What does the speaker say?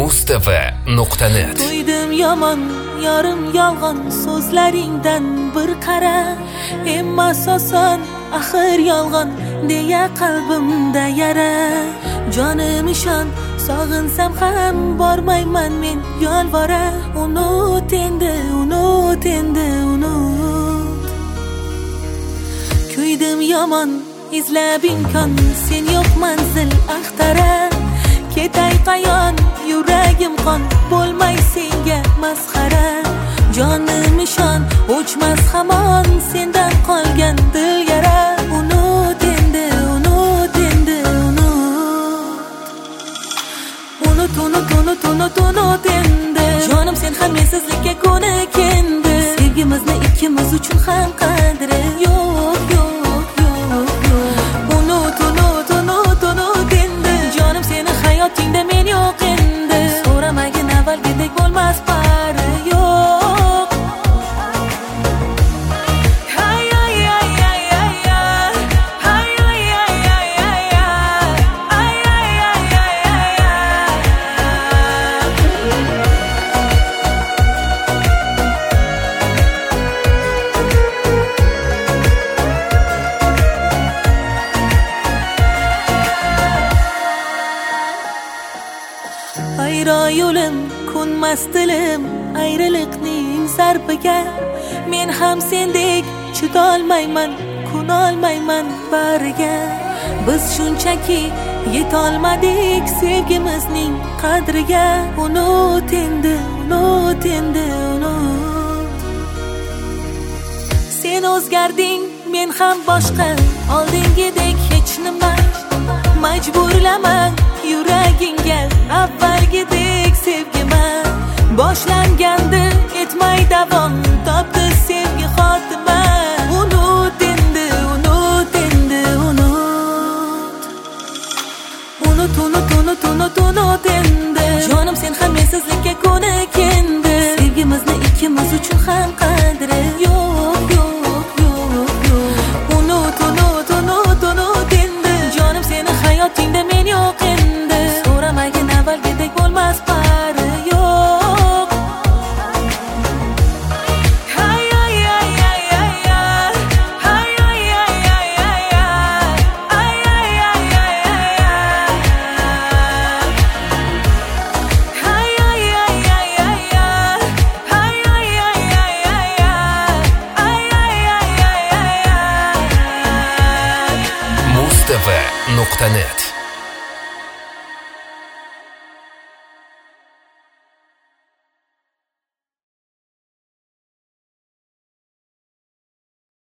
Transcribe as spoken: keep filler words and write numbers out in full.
Mustafa nuqta net. To'ydim yomon, yarim yolg'on so'zlaringdan bir qara. Emmas oson, axir yolg'on deya qalbimda yara. Jonim ishon, sog'insam ham bormayman men yolvora. Unut endi, unut endi, unut. Kuydim yomon, izlab imkon, sen yo'q manzil axtara. Ketay qayon, yuragim qon, bo'lmay senga masxara. Jonim ishon, o'chmas hamon sendan qolgan dil yara. Unut endi, unut endi, unut. Unut, unut, unut, unut, unut endi. Jonim sen ham mensizlikka ko'nikindi. Sevgimizni ikkimiz uchun ham qadri yo'q, yo'q, yo'q, yo'q. Unut, unut, unut, unut endi. Jonim seni hayotingda men yo'q endi. So'ramagin avvalgidek bo'lmas pari yo'q. Hay hay hay hay hay hay hay hay hay hay hay Ayro yo'lim, ko'nmas dilim ayriliqning zarbiga. Men ham sendek chidolmayman, ko'nolmayman bariga. Biz shunchaki yetolmadik sevgimizning qadriga. Unut endi, unut endi, unut. Sen o'zgarding, men ham boshqa, oldingidek hech nima. Majburlama yuragingga avvalgidek sevgima. Boshlangandi etmay davom, topdi sevgi xotima. Unut endi, unut endi, unut. Unut, unut, unut, unut, unut endi. Jonim sen ham mensizlikka ko'nikindi. Sevgimizni ikkimiz uchun ham qadri yo'q, yo'q, yo'q, yo'q. Unut, unut, unut, unut endi. Jonim seni hayotingda men yo'q endi. So'ramagin avvalgidek bo'lmas pari yo'q. Hay hay hay hay hay hay hay hay hay hay hay hay hay hay hay Mustafa nuqta net.